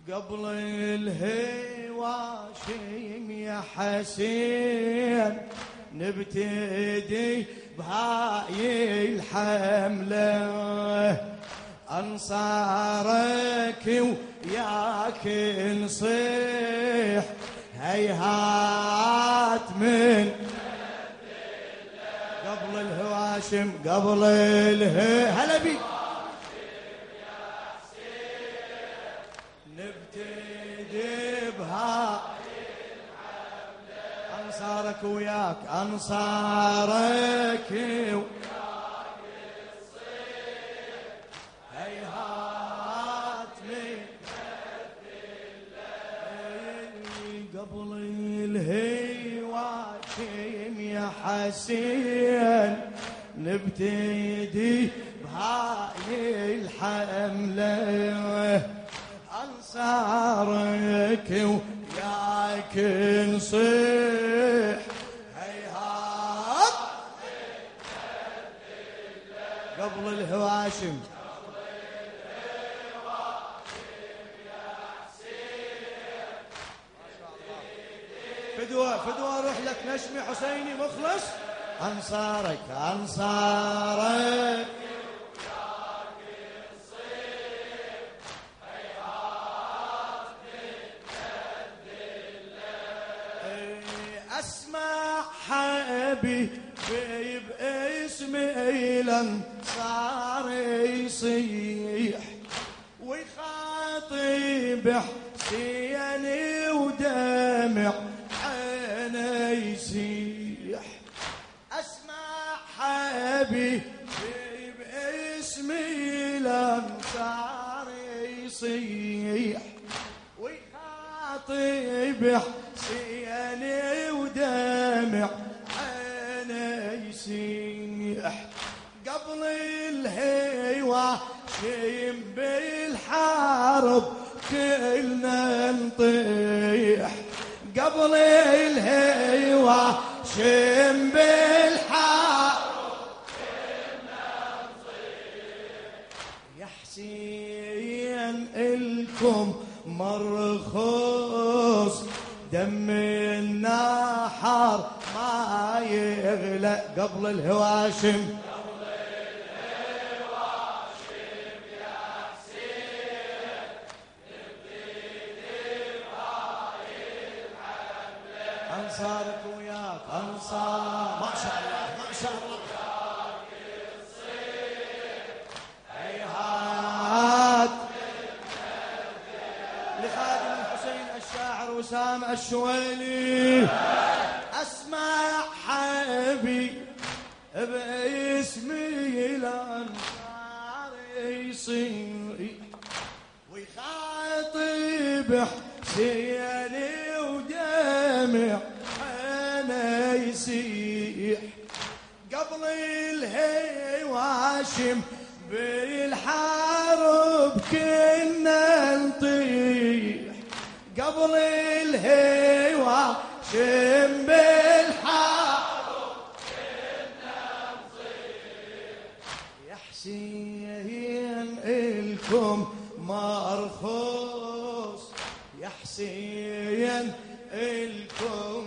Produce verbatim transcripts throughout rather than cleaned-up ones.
قبل الهواشم يا حسين نبتدي بهاي الحملة، أنصارك وياك نصيح هيهات من قبل الهواشم قبل اله هلا بيك نبتدي بها أنصارك وياك أنصارك وياك الصيح هيهات من قبل الهواشم يا حسين نبتدي بهاي الحملة، أنصارك وياك نصيح هيهات قبل الهواشم فدوة فدوة روح لك نشمي حسيني مخلص. أنصارك أنصارك أسمع حبيبي باسمي الأنصار يصيح ويخاطب حسيني ودمع عيني يسيح. أسمع حبيبي باسمي الأنصار يصيح ويخاطب حسيني ودمع عيني يسيح. قبل الهواشم بالحرب كلنا نطيح قبل الهواشم بالحرب كلنا نطيح. يا حسين الكم مرخوص دم النحر ما يغلى قبل الهواشم قبل الهواشم يا حسين نبتدي بهاي الحملة، أنصارك وياك أنصار ما شاء الله ما شاء الله وياك الصيح هيهات لخادم الحسين الشاعر وسام الشويلي. أسمع حبيب باسمي الأنصار يصيح ويخاطب حسيني ودمع عيني يسيح. قبل الهواشم بالحرب كنا نطيح قبل الهواشم بالحرب كنا نطيح. يا حسين الكم مرخوص يا حسين الكم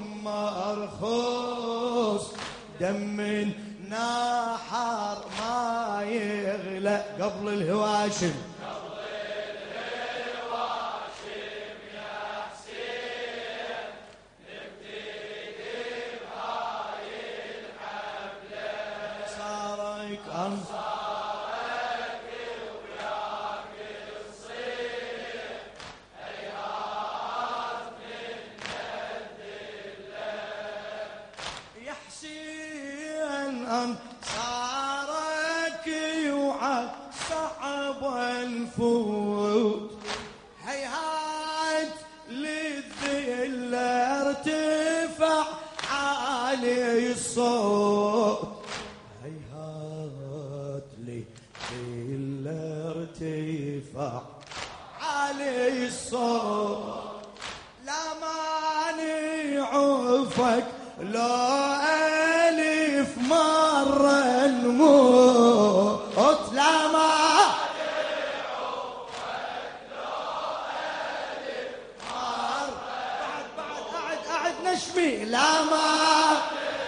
مرخوص دم نحر ما يغلى قبل الهواشم قبل الهواشم يا حسين نبتدي بهاي الحملة، أنصارك أنصارك وياك الصيح هيهات من جد الله. يا حسين أنصارك يوعد صعب الفوت هيهات للذل ارتفع عالي الصوت هيهات للذل ارتفع عالي الصوت. لا مانعفك لا ألف مرة نموت لا ما نشمي لا ما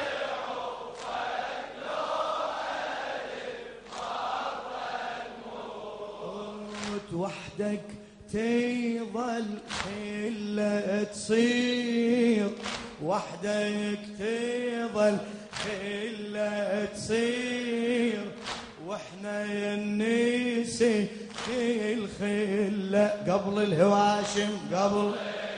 وحدك تظل خلة تصير، وحدك تظل خلة تصير، واحنا ينسي كل خلة قبل الهواشم قبل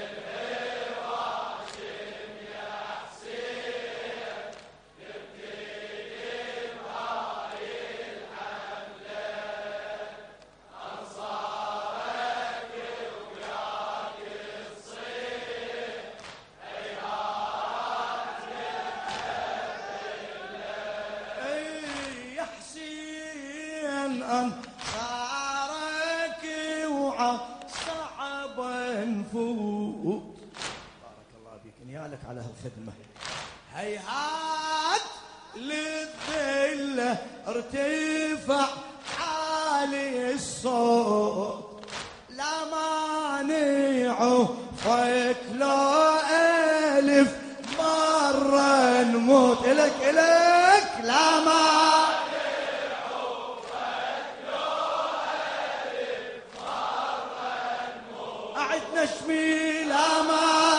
أنصارك وعصعب نفوت. بارك الله بك نيالك على هالخدمة. هيهات للذلة ارتفع عالي الصوت، لا مانع فك لو ألف مرة نموت. إلك إلك لا مانع نشمي لا ما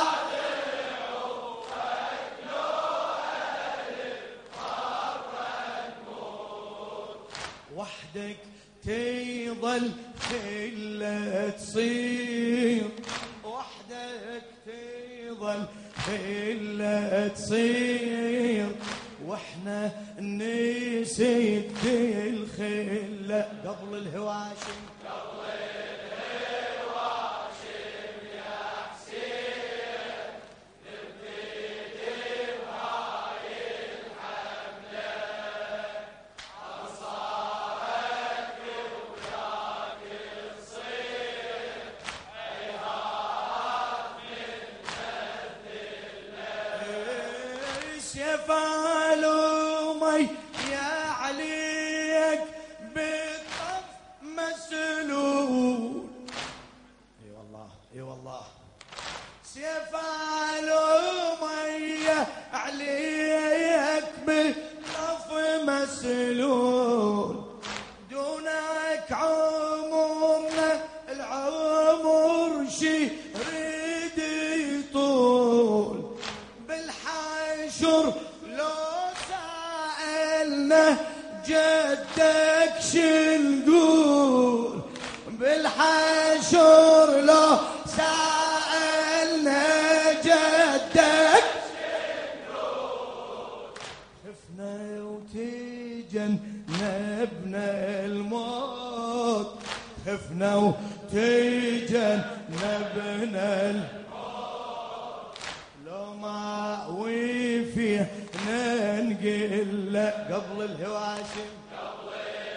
وحدك تظل خلة تصير، وحدك تظل خلة تصير، واحنا نسيت الخلة قبل الهواشم فالومي يا عليك بالطف مسلول. اي والله اي والله سيف الومي يا عليك بالطف مسلول، دونك عمرنا العمر شي ريد يطول، بالحشر لو سألنا جدك شنقول، بالحشر لو سألنا جدك شنقول، خفنا وتجنبنا الموت، خفنا وتجنبنا الموت، لو ما وفينا ننقل قبل الهواشم قبل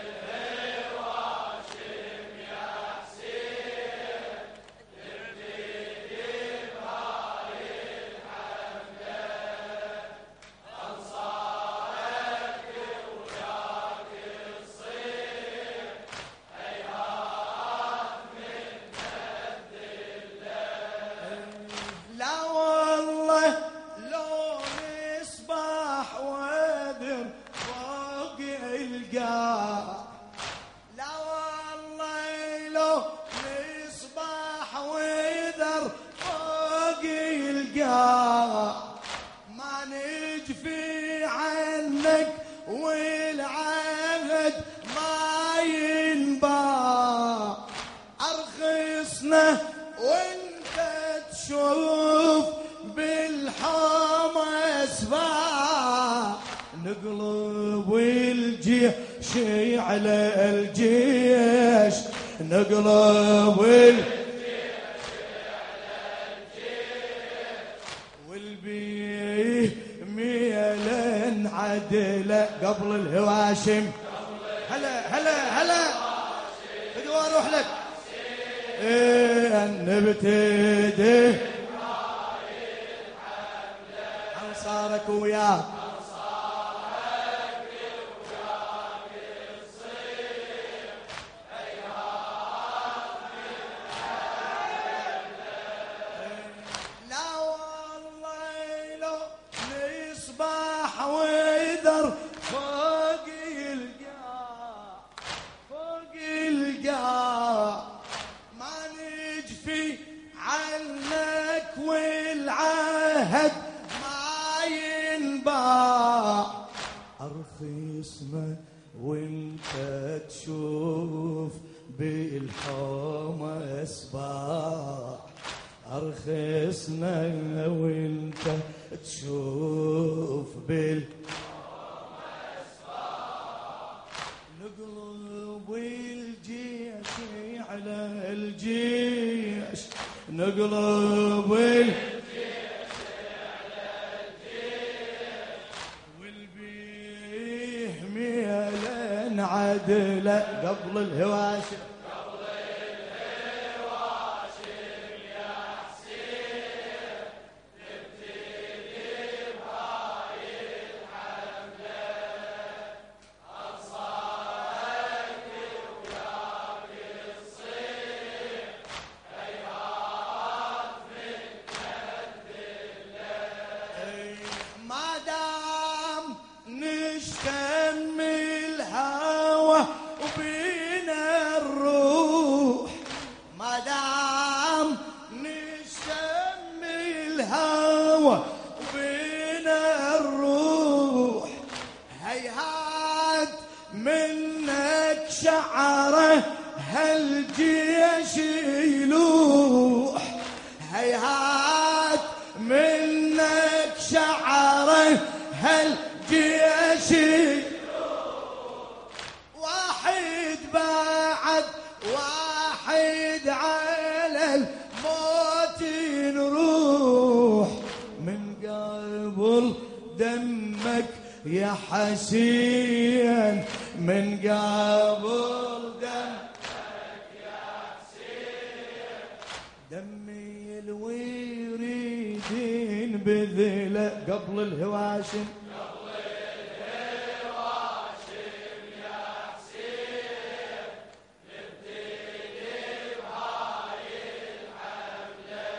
الهواشم يا حسين نبتدي بهاي الحملة، أنصارك وياك الصير هيهات من الذلة. لا والله لو نصبح وذر فوق القاع، لا والله لو نصبح وذر فوق القاع، ما نجفي عنك والعهد ما ينباع، أرخصنا وانت تشوف بالحوم اسفاع، نقلب الجيش على الجيش، نقلب الجيش على الجيش، والبيه ميلا عدله قبل الهواشم. هلا هلا هلا بدي اروح لك نبتدي أنصارك وياك أنصارك وياك الصير هيهات من لا والله شهد ما ينباع، أرخصنا وانت تشوف بالحومة أسباع، أرخصنا وانت تشوف بالحومة أسباع، نقلب الجيش على الجيش، نقلب الجيش على الجيش، والبيه ميلا عدله قبل الهواشم، قبل الهواشم يا حسين، نبتدي بهاي الحمله، انصارك وياك الصيح، هيهات من كد الله، ما دام نشتم الهوى وبينا الروح، ما دام نشتم الهوى وبينا الروح، هيهات منك شعره هالجيش يلوح، هيهات منك شعره هالجيش يلوح، واحد بعد واحد على الموت نروح، من قبل دمك يا حسين، من قبل دمك يا حسين، دمي الويريدين بذله قبل الهواشم، قبل الهواشم يا حسين، نبتدي بهاي الحمله،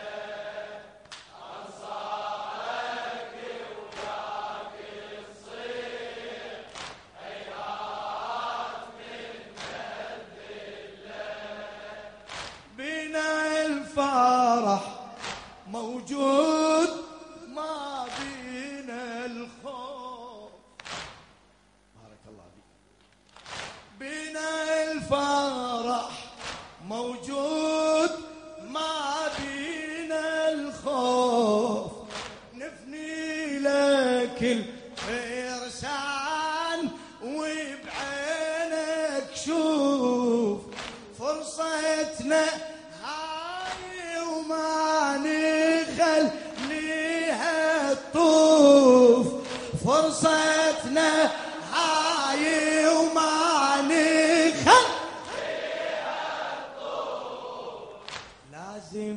انصارك وياك الصيح، هيهات من كد الله، بنا الفرح موجود ما بينا الخوف، بارك الله بك، بنا الفرح موجود ما بينا الخوف، نفني لك الفرسان وبعينك شوف، فرصتنا هاي وما نخليها تطوف، فرصتنا هاي وما نخليها تطوف، لازم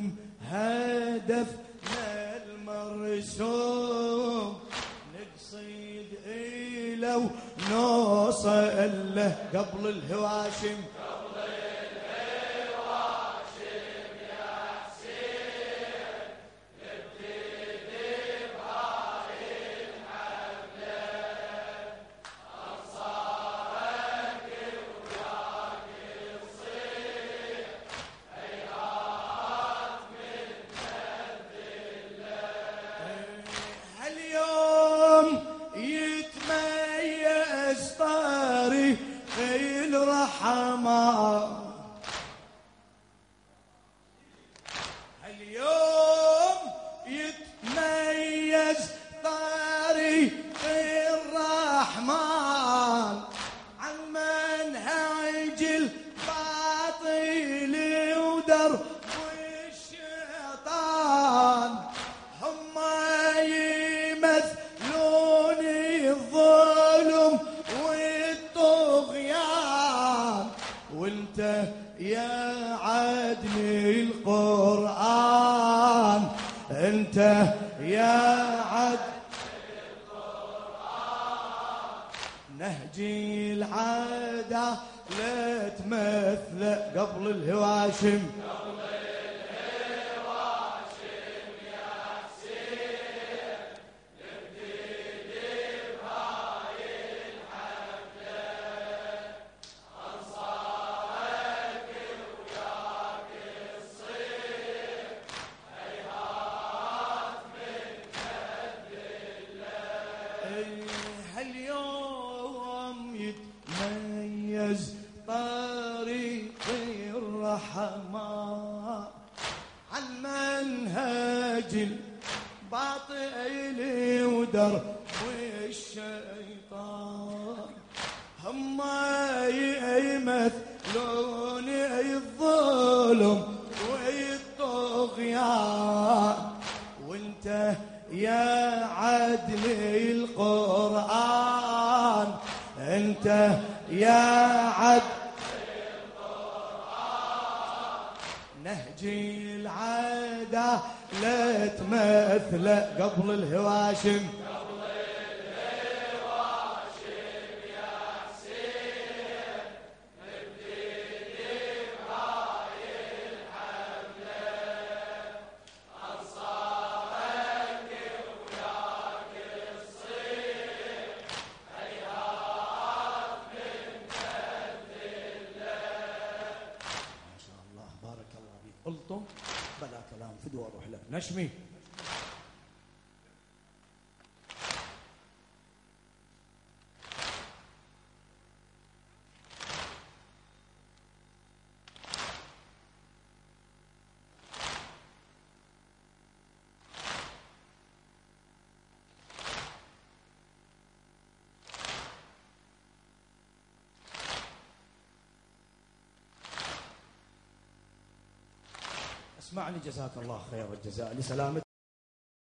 هدفنا المرسوم نقصد إلى ونوصل له قبل الهواشم، قبل الهواشم يا حسين، نبتدي بهاي الحمله، انصارك وياك الصيح، هيهات من كد الله، هاليوم يتميز طريق الرحمن، اليوم يتميز طريق الرحمن، عن منهج الباطل ودرب الشيطان، هم يمثلون الظلم والطغيان، وانت يا عدل القرآن، انت يا عدل القرآن، نهجي العادة لا تمثل قبل الهواشم، قبل الهواشم يا حسين، نبتدي بهاي الحمله، انصارك وياك الصيح، هيهات من كد الحمام عن منهج الباطل ودرب الشيطان. هم يمثلون الظلم والطغيان، وانت يا عدل القرآن، انت يا عدل نهجي العادة لا تمثل قبل الهواشم، قبل الهواشم يا حسين نبتدي براي الحملة، أنصارك وياك الصير هيهات من تذلة. ما شاء الله بارك الله فيك. قلتم بلا كلام فدوى اروح لك نشمي. اسمعني جزاك الله خير الجزاء لسلامتك.